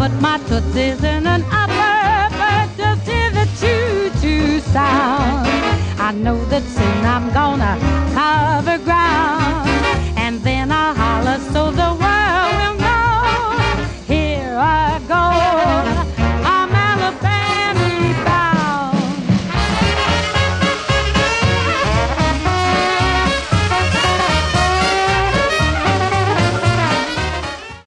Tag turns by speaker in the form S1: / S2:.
S1: But my tootsie's in an upper, but just hear the choo-choo sound. I know that soon I'm gonna